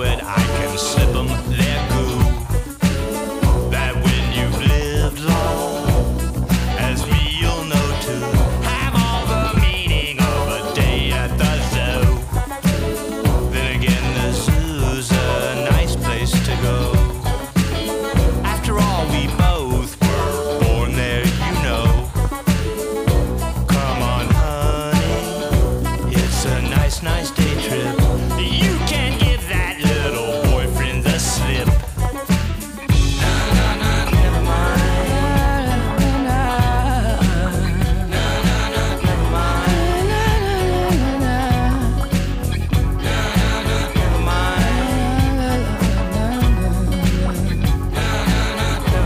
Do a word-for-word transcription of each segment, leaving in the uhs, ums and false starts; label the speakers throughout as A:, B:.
A: it, I can slip them their goo. That when you've lived long, as me you'll know too, have all the meaning of a day at the zoo. Then again, the zoo's a nice place to go. After all, we both were born there, you know. Come on, honey, it's a nice, nice day trip. You can give that little boyfriend the slip. Na na na, never mind. Na na na, never mind. Na na na, never mind. Never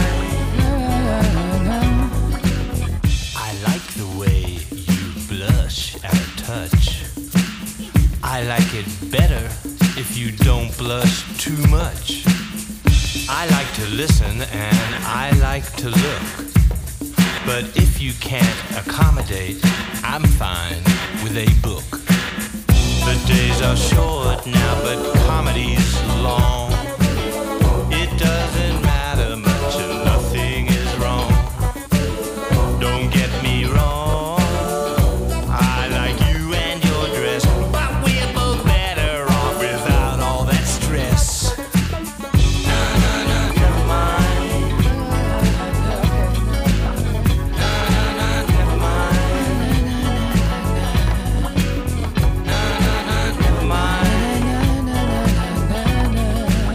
A: mind. I like the way you blush at a touch. I like it better if you don't blush too much. I like to listen and I like to look. But if you can't accommodate, I'm fine with a book. The days are short now, but comedy's long. It doesn't matter much and nothing is wrong. Don't get me wrong, I like you and your dress, but we're both better off without all that stress. Na na na, never mind. Na na na, never mind. Na na na, never mind.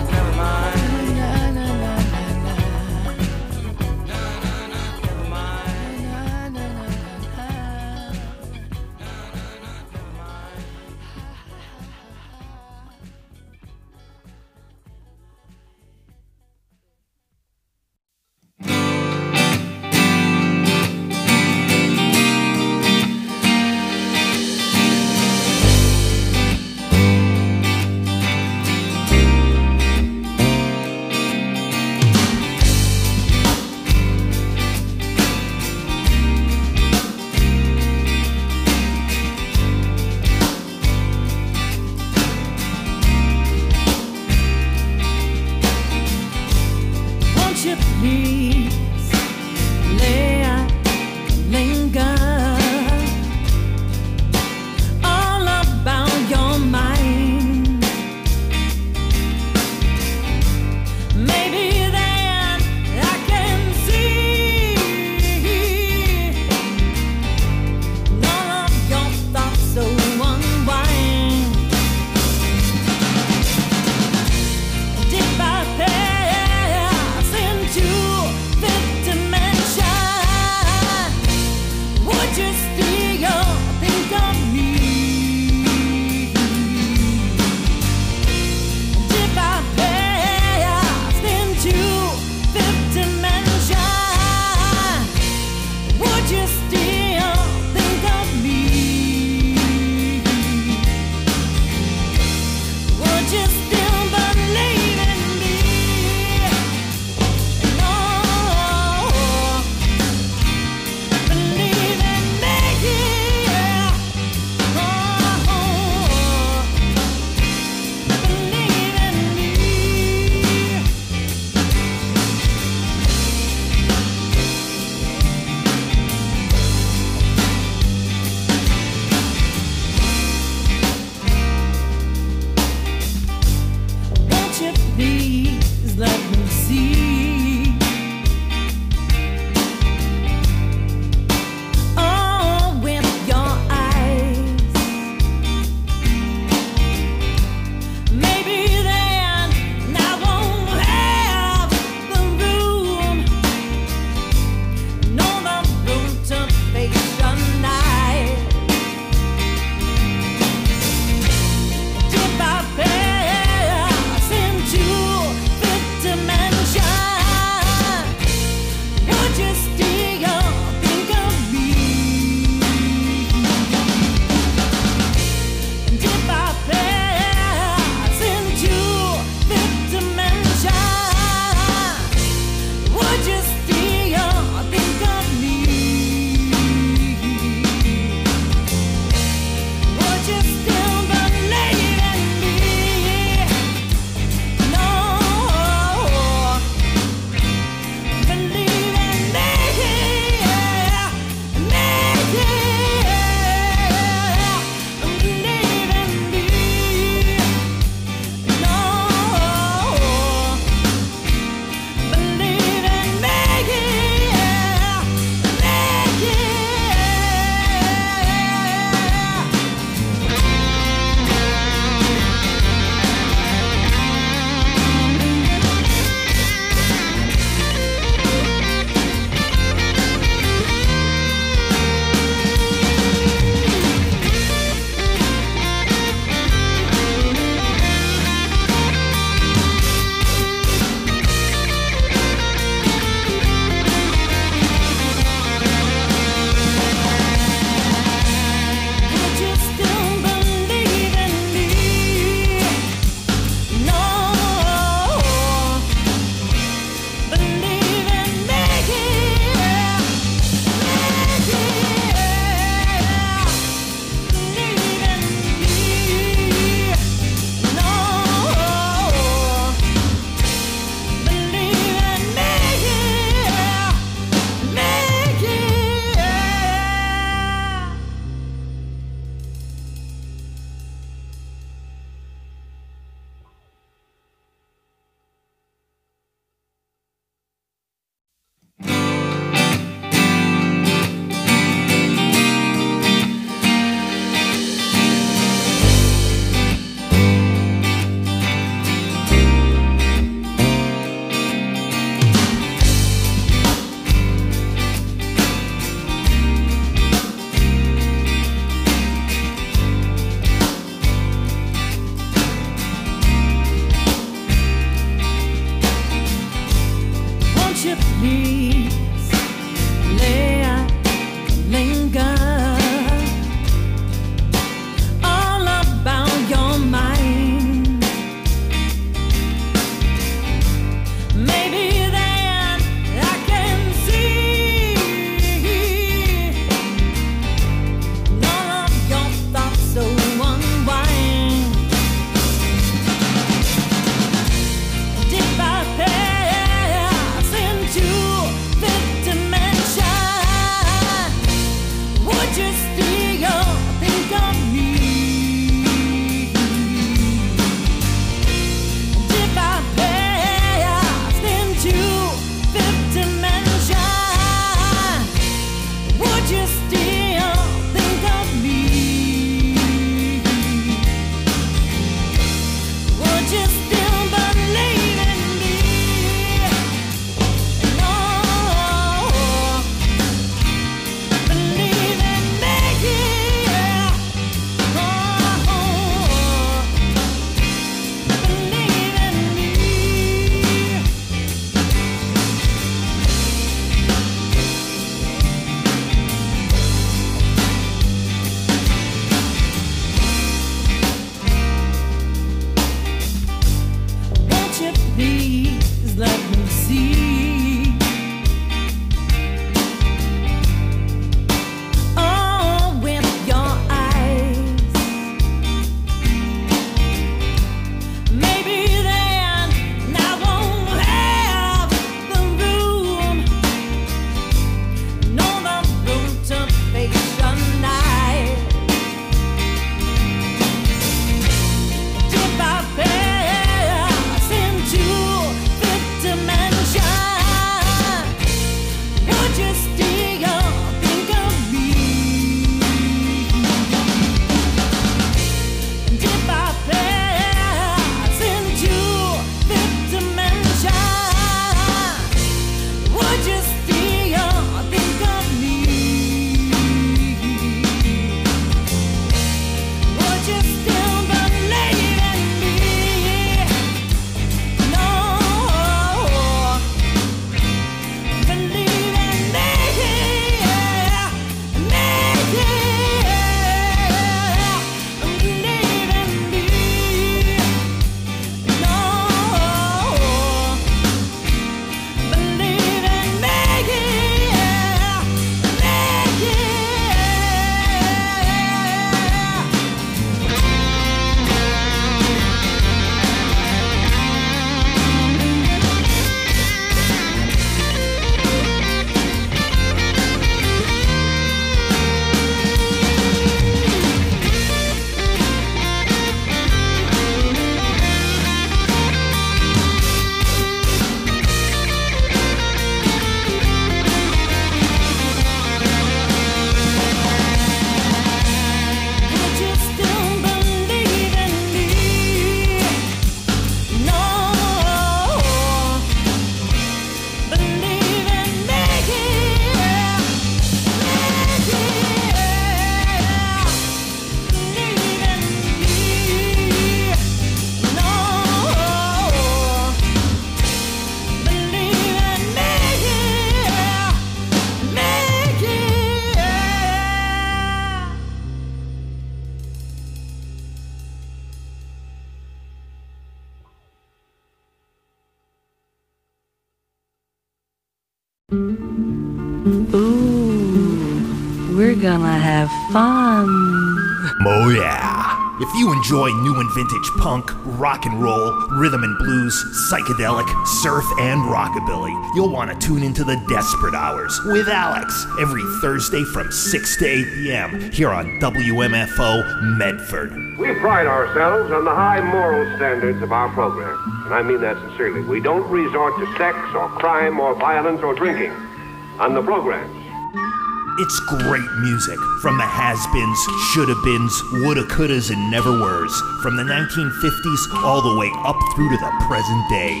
B: Ooh, we're gonna have fun.
C: Oh yeah. If you enjoy new and vintage punk, rock and roll, rhythm and blues, psychedelic, surf, and rockabilly, you'll want to tune into the Desperate Hours with Alex every Thursday from six to eight p.m. here on W M F O Medford.
D: We pride ourselves on the high moral standards of our program, and I mean that sincerely. We don't resort to sex or crime or violence or drinking on the programs.
C: It's great music from the has-beens, shoulda-beens, woulda-couldas, and never-weres, from the nineteen fifties all the way up through to the present day.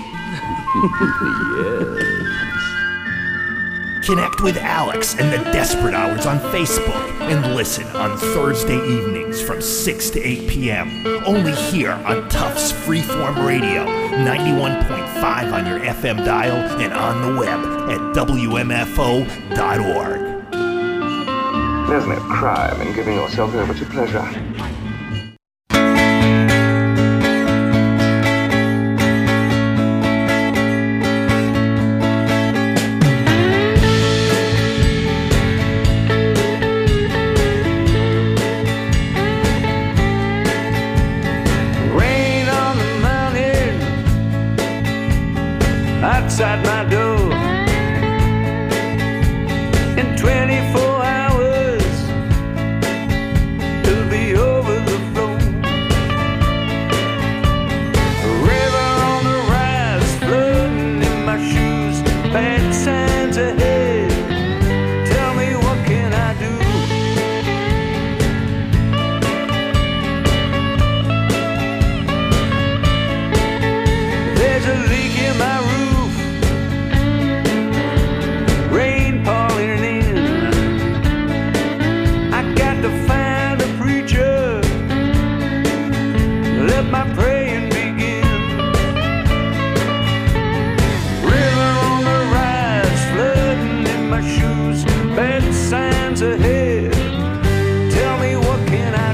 E: Yes.
C: Connect with Alex and the Desperate Hours on Facebook and listen on Thursday evenings from six to eight p.m. only here on Tufts Freeform Radio, ninety-one point five on your F M dial and on the web at W M F O dot org.
F: There's no crime in giving yourself over to pleasure.
G: Rain on the mountain outside my door. In twenty-four hours it'll be over the floor. A river on the rise, flooding in my shoes, bad signs ahead. Tell me, what can I do? There's a leak in my roof, rain pouring in. I got to find a preacher, let my praying begin. River on the rise, flooding in my shoes, bad signs ahead. Tell me, what can I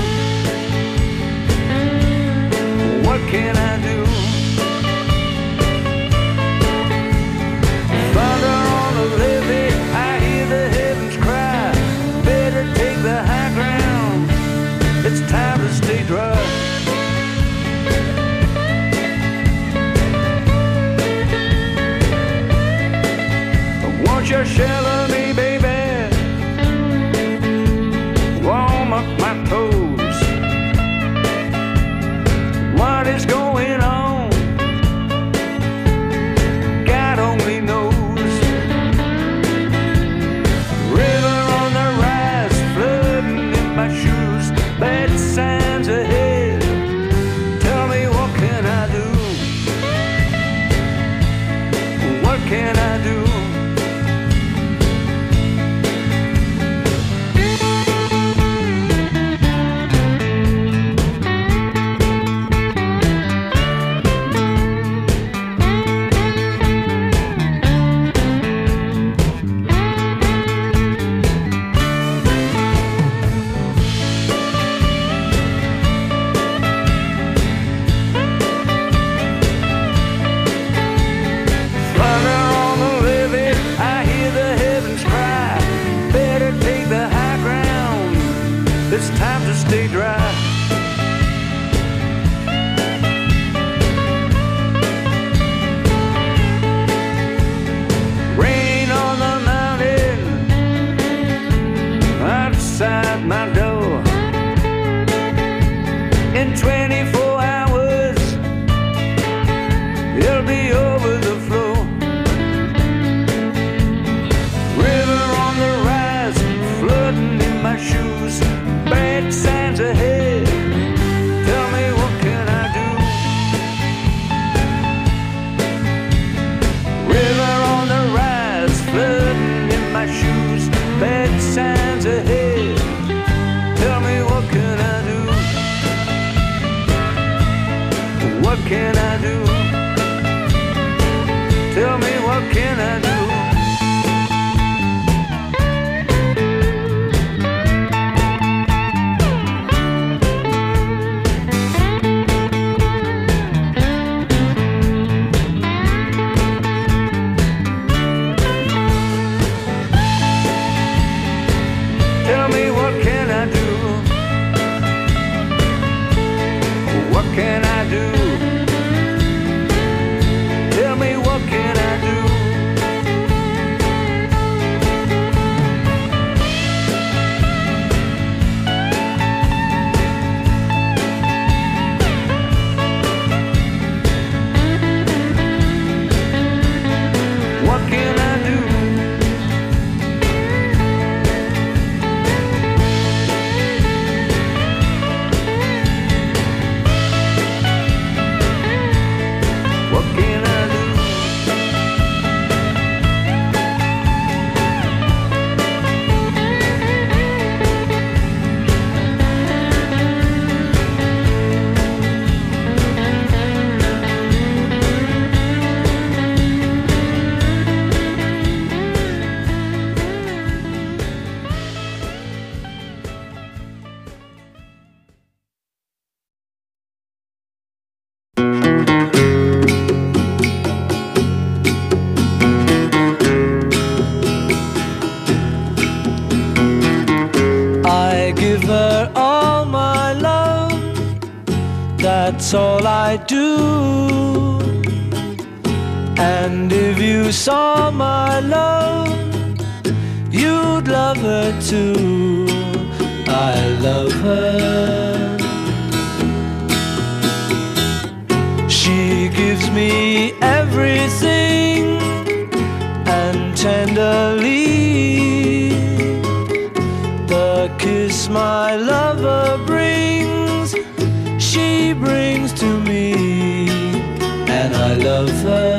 G: do? What can I do? Thunder on the levee, I hear the heavens cry. Better take the high ground, it's time to stay dry. Won't you shelter me, baby? Warm up my toes. What is going on? God only knows. River on the rise, flooding in my shoes, bad signs ahead. Tell me, what can I do? What can I do? Thunder on the levee, I hear the heavens cry. Better take the high ground, it's time to stay dry. Rain on the mountain outside my door. In twenty-four hours it'll be over the floor. River on the rise, flooding in my shoes, bad signs ahead. Tell me, what can I do? River on the rise, flooding in my shoes, bad signs ahead. Tell me, what can I do? What can I do? Tell me, what can I do? give her all my love, that's all I do. And if you saw my love, you'd love her too. I love her. She gives me everything, and tenderly the kiss my lover brings, she brings to me, and I love her.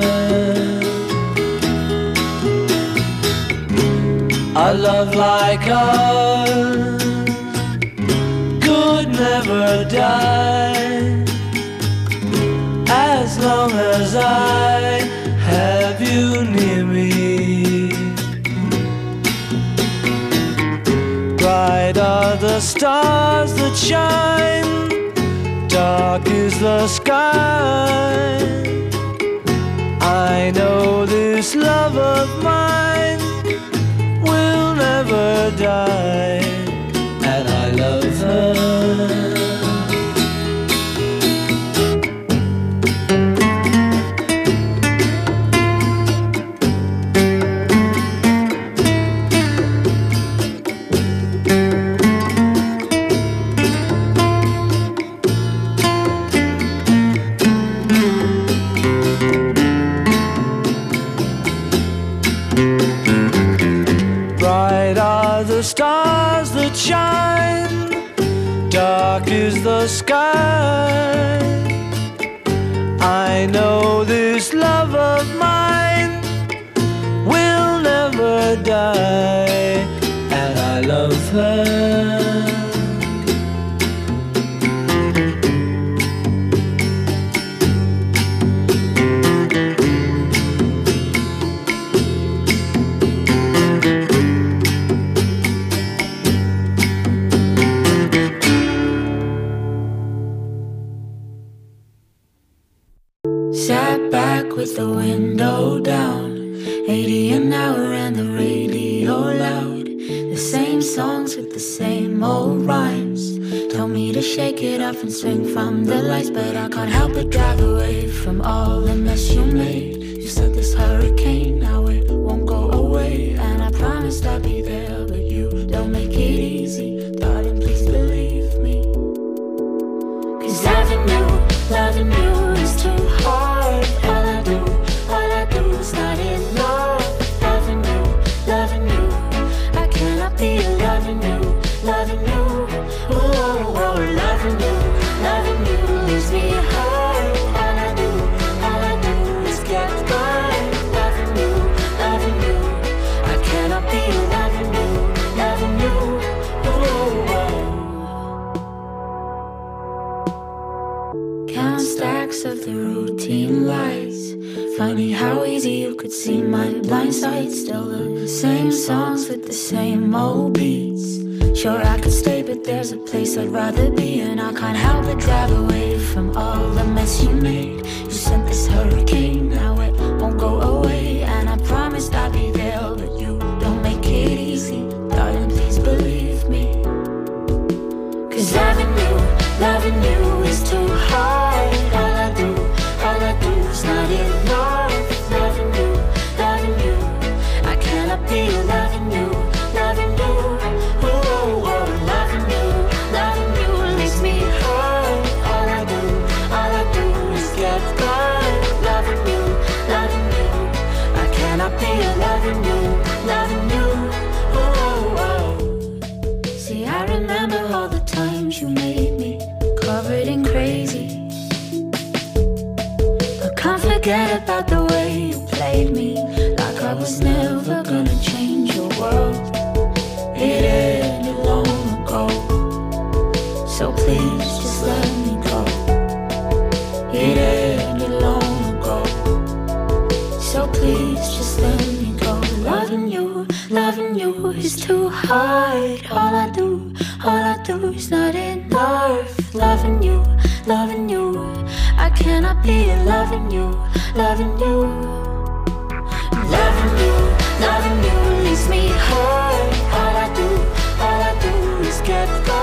G: A love like ours could never die, as long as I have you near me. Bright are the stars that shine, dark is the sky. I know this love of mine will never die, and I love her. The stars that shine, dark is the sky. I know this love of mine will never die, and I love her.
E: Sat back with the window down, eighty an hour and the radio loud. The same songs with the same old rhymes. Told me to shake it off and swing from the lights, but I can't help but drive away from all the mess you made. You said this hurricane, now it won't go away, and I promised I'd be there, but you don't make it easy. Darling, please believe me, 'cause loving you, loving you is too hard. All I do, all I do is not enough. Loving you, loving you, I cannot be loving you, loving you. Oh, oh, oh, loving you, loving you leaves me hard. All I do, all I do is get by. Loving you, loving you, I cannot be loving you, loving you. Oh, oh. Count stacks of the routine lights. Funny how easy you could see my blind side. Still the same songs with the same old beats. Sure I could stay, but there's a place I'd rather be, and I can't help but drive away from all the mess you made. You sent this hurricane, now it won't go away, and I promised I'd be there, but you don't make it easy. Darling, please believe me, 'cause loving you, loving you is too hard. All I do, all I do is not enough. Loving you, loving you, I cannot be loving you, loving you. Oh, oh, oh, loving you, loving you leaves me hard. All I do, all I do is get by. Loving you, loving you, I cannot be loving you, loving you. Oh, oh, oh. See, I remember all the times you made me covered in crazy. I can't forget about the way you played me, like I was never gonna change your world. It ended long ago, so please just let me go. It ended long ago, so please just let me go. Loving you, loving you is too hard. All I do, all I do is not enough. Loving you, loving you, I cannot be loving you, loving you. Loving you, loving you leaves me hard. All I do, all I do is get by.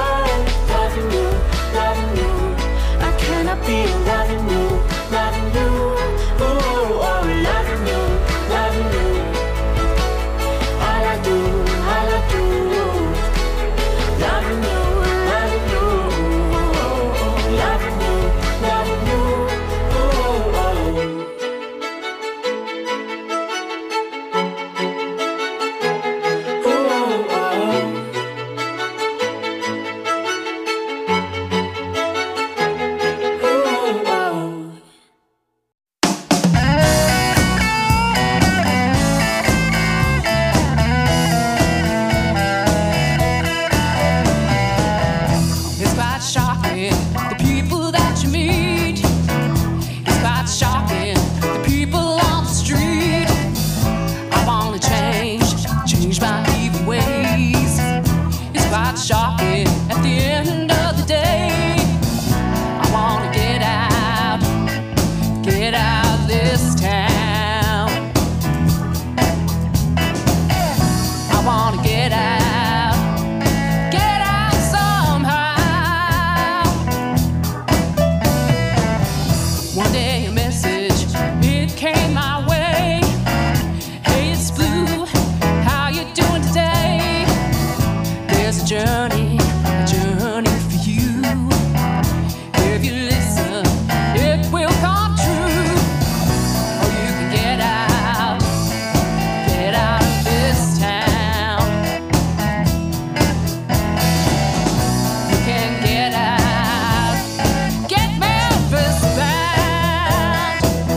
H: journey, a journey for you. If you listen, it will come true. Or you can get out, get out of this town. You can get out, get Memphis bound.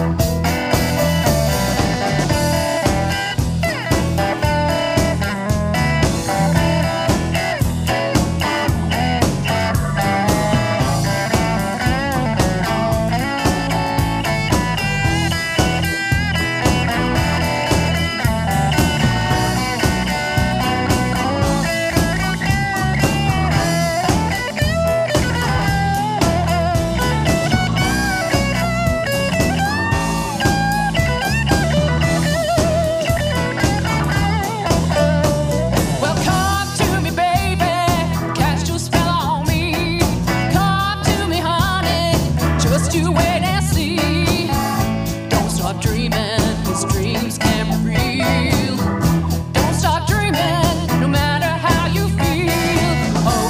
H: Well, come to me, baby, cast your spell on me. Come to me, honey, just you wait and see. Don't stop dreaming, these dreams can be real. Don't stop dreaming, no matter how you feel. Oh,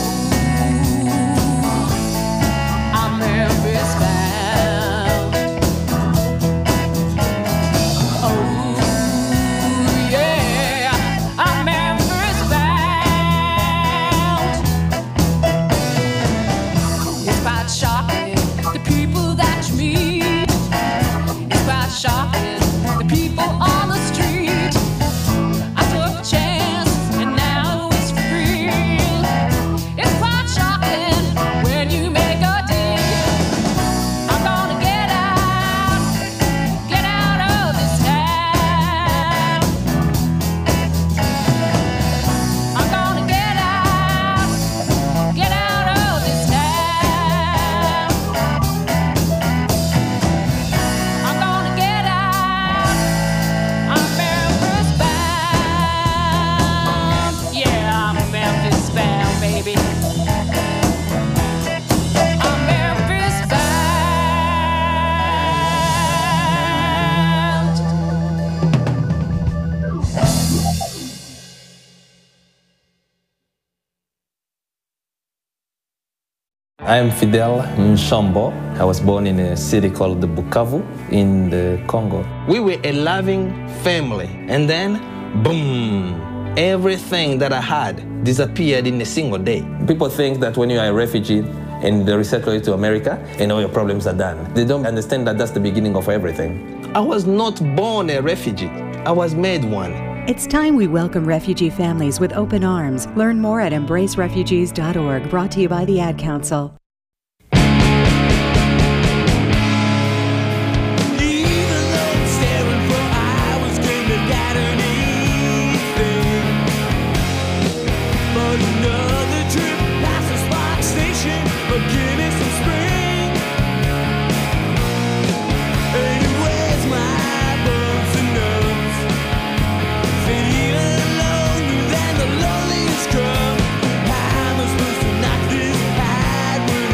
H: I'm Memphis bound. Oh, yeah, I'm Memphis bound. It's quite shocking, the people that you meet. It's quite shocking, the people on the street. I took a chance, and now it's real. It's quite shocking when you make a deal. I'm gonna get out, get out of this town. I'm gonna get out, get out of this town. I'm gonna get out, I'm Memphis bound. Yeah, I'm Memphis bound, baby. I'm Memphis bound.
I: I am Fidel Nshambo. I was born in a city called Bukavu in the Congo. We were a loving family, and then, boom, everything that I had disappeared in a single day. People think that when you are a refugee and they resettle you to America, and all your problems are done. They don't understand that that's the beginning of everything. I was not born a refugee. I was made one.
J: It's time we welcome refugee families with open arms. Learn more at embrace refugees dot org, brought to you by the Ad Council.
G: Come, I'm supposed to knock this hide.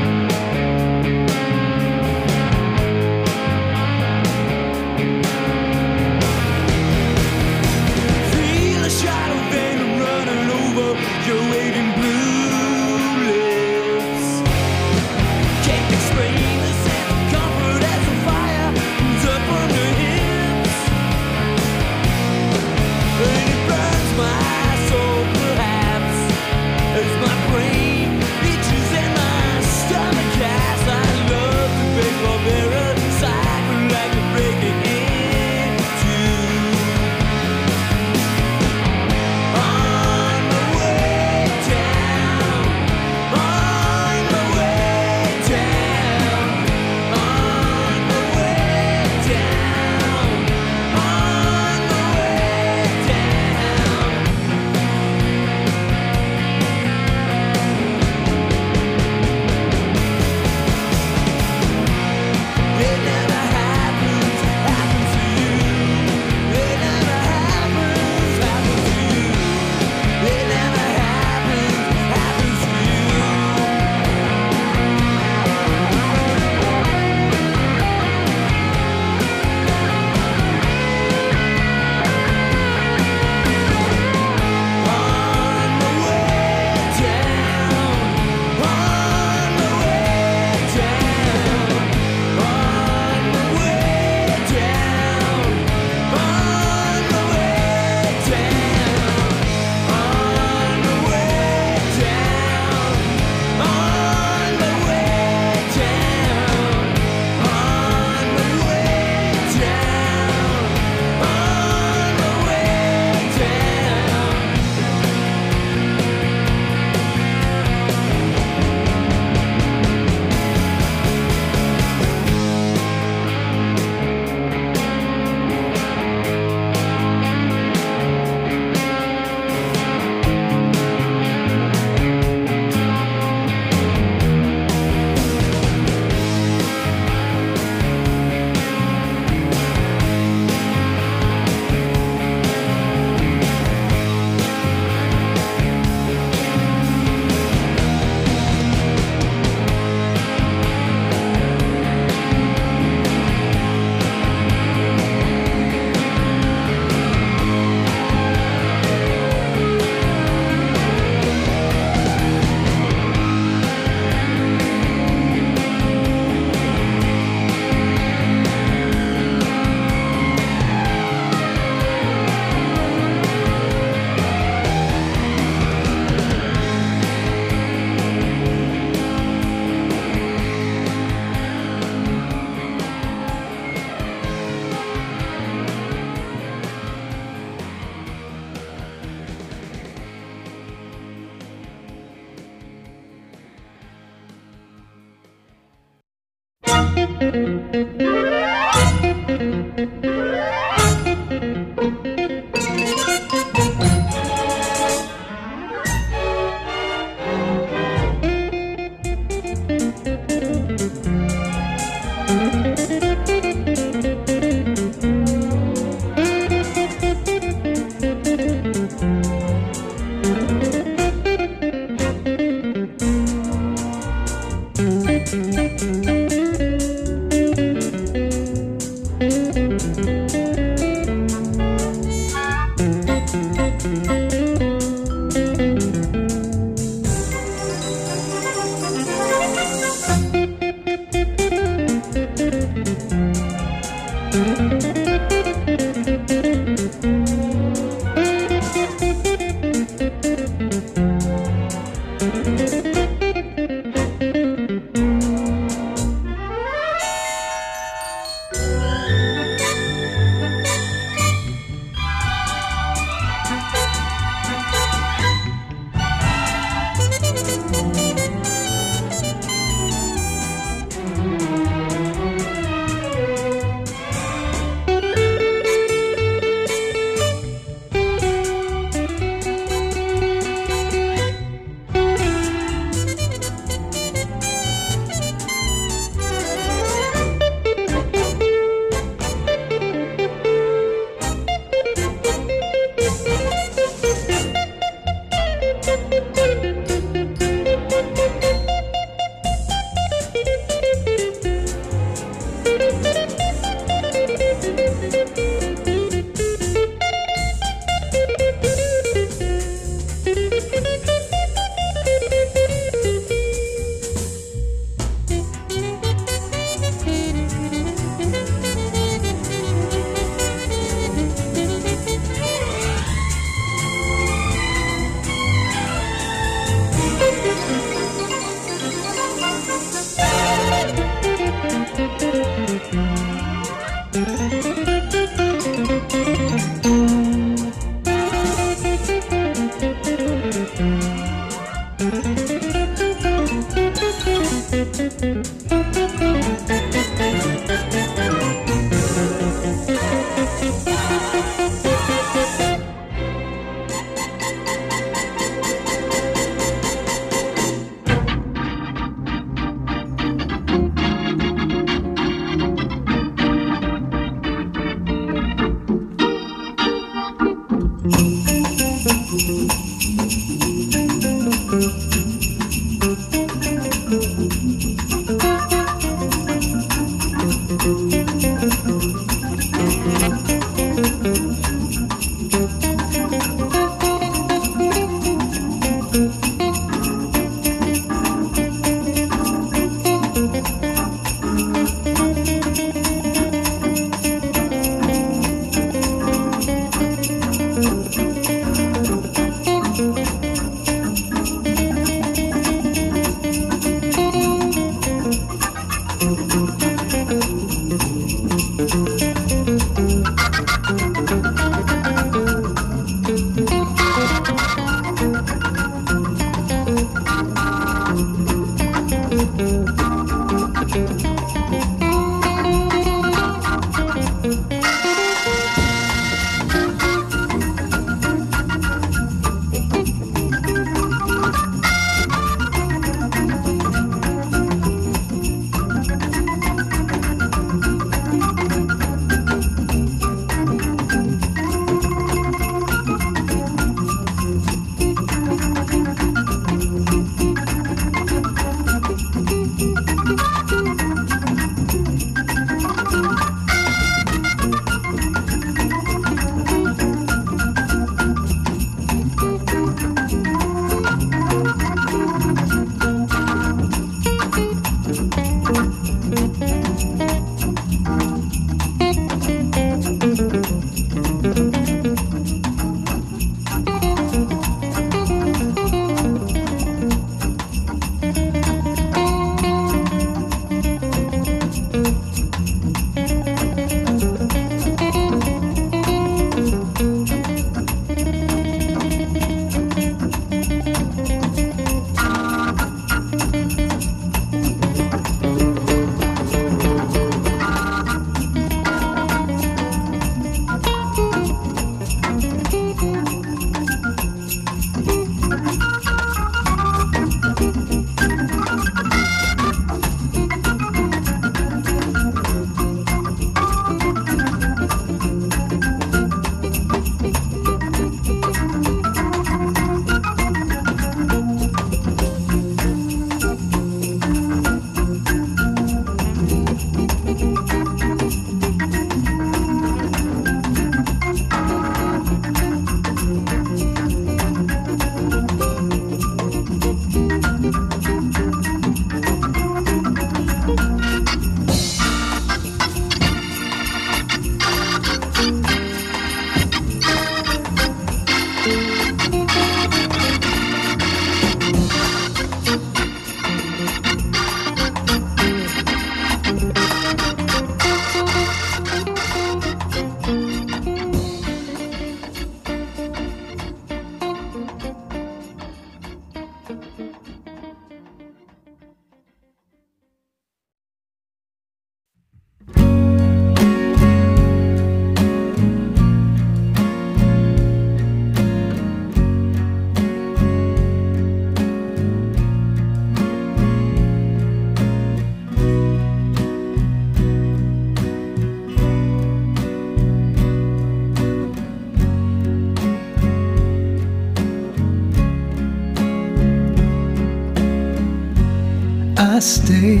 K: I stay,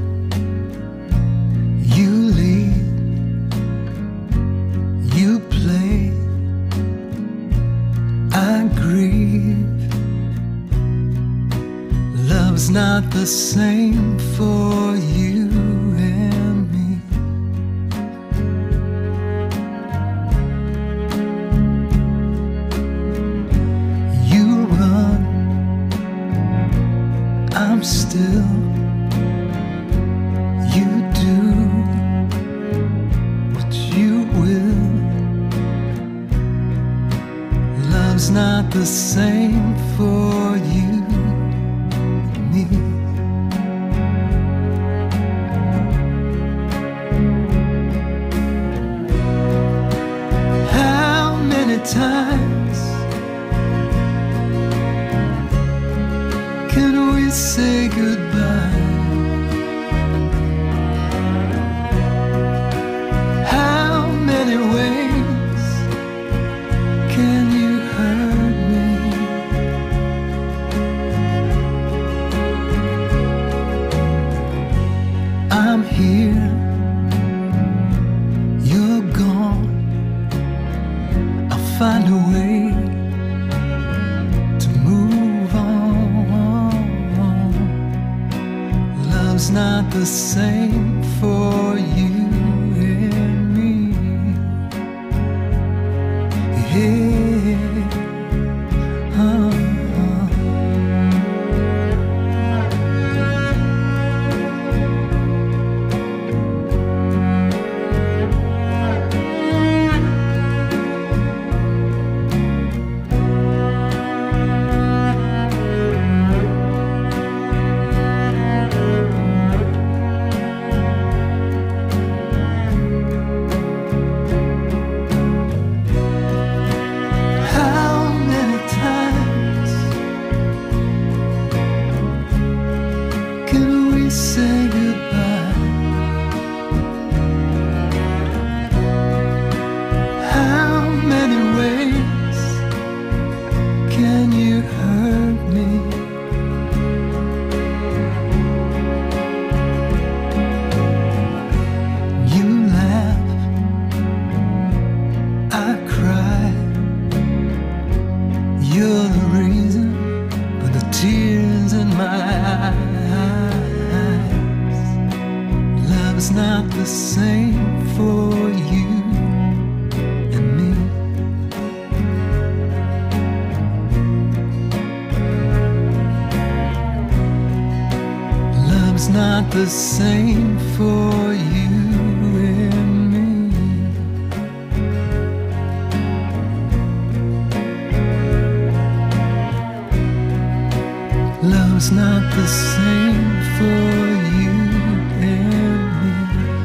K: you lead, you play, I grieve. Love's not the same for you and me. You run, I'm still. You do what you will. Love's not the same for you and me. How many times can we say goodbye? How many ways can you way to move on. Love's not the same for you and me. Yeah. Uh-huh. The same for you and me. Love's not the same for you and me.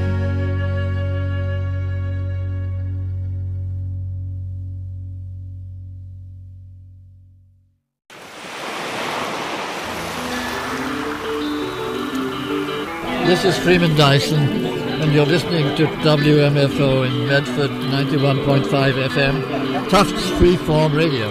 L: This is Freeman Dyson, and you're listening to W M F O in Medford, ninety-one point five F M, Tufts Freeform Radio.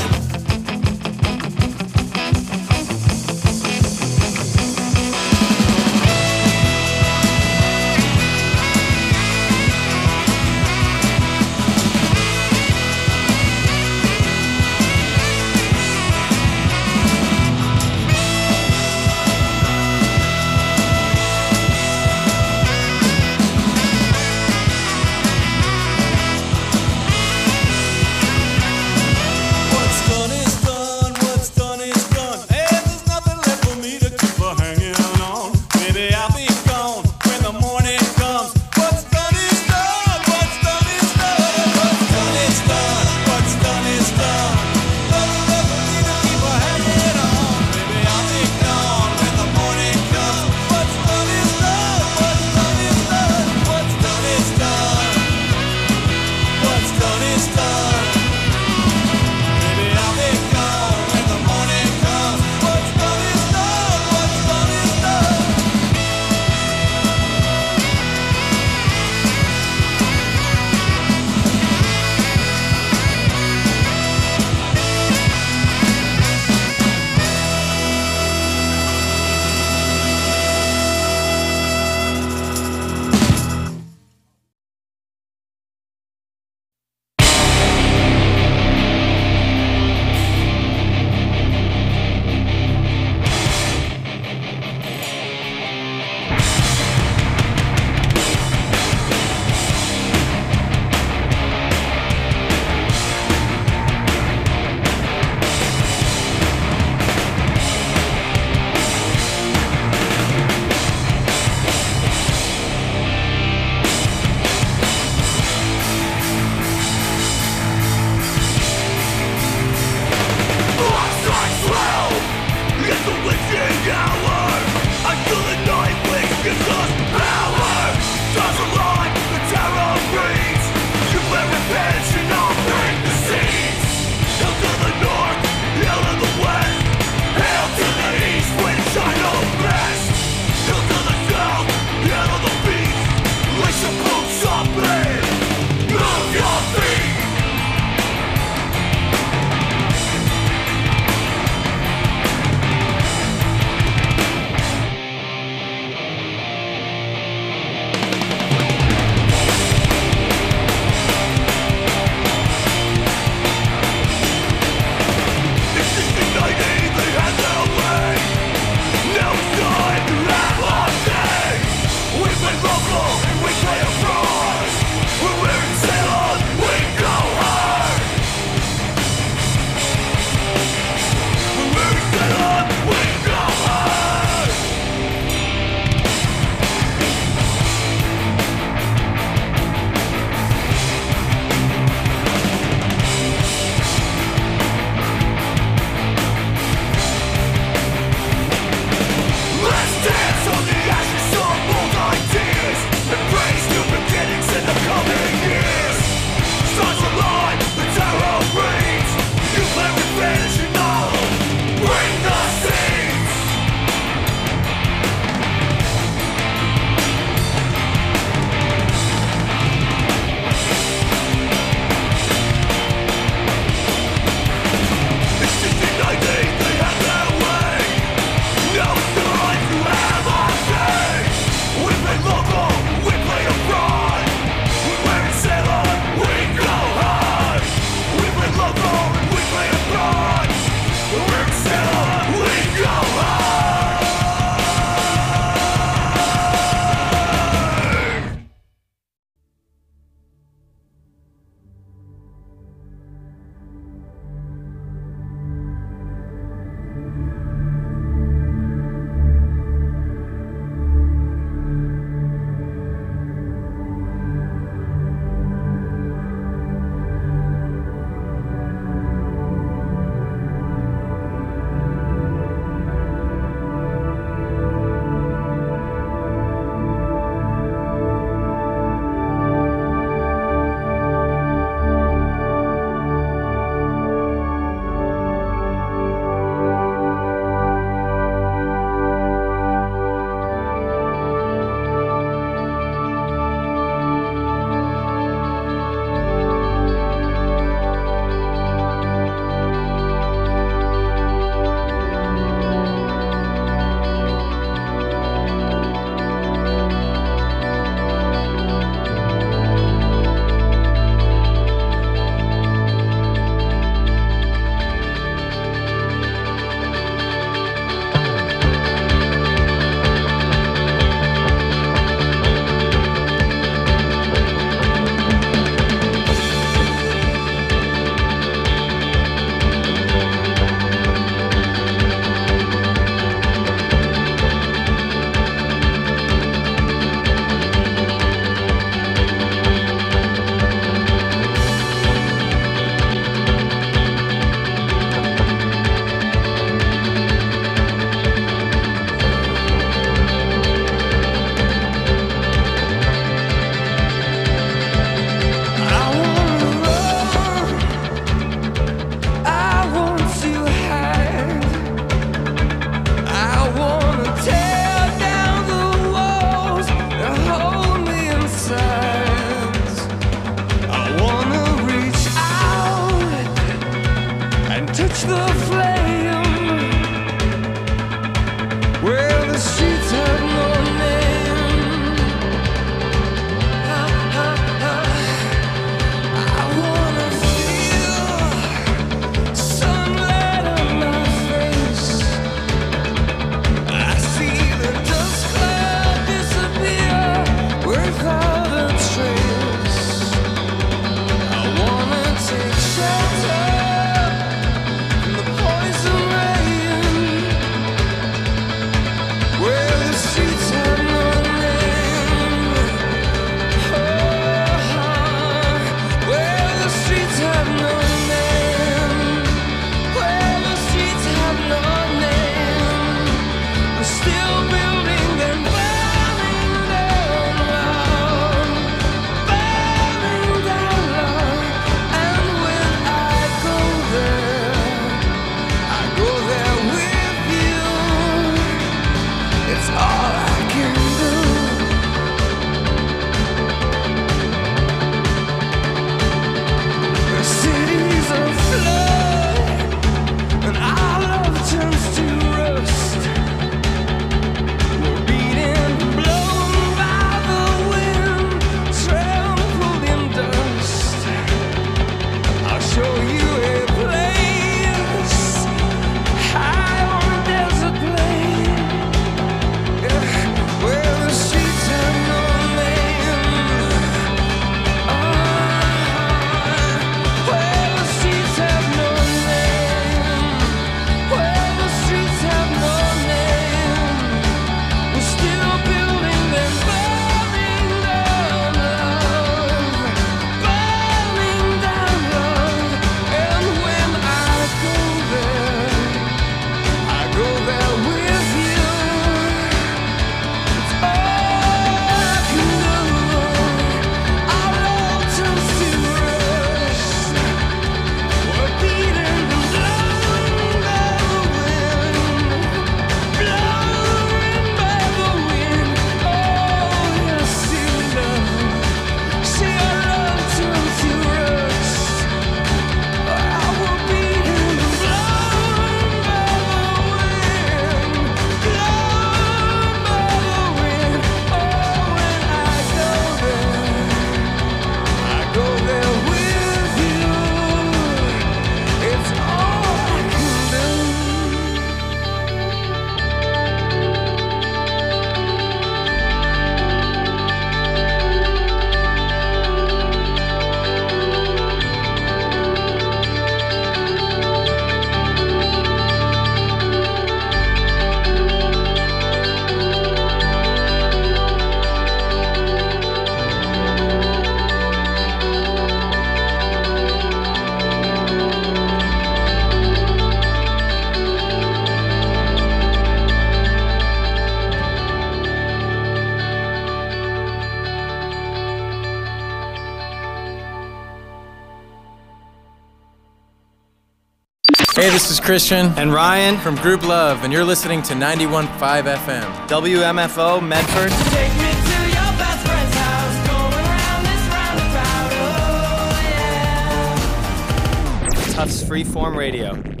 M: Hey, this is Christian and Ryan from Group Love, and you're listening to ninety-one point five F M. W M F O, Medford.
N: Take me to your best friend's house, going round this roundabout, oh yeah.
M: Tufts Freeform Radio.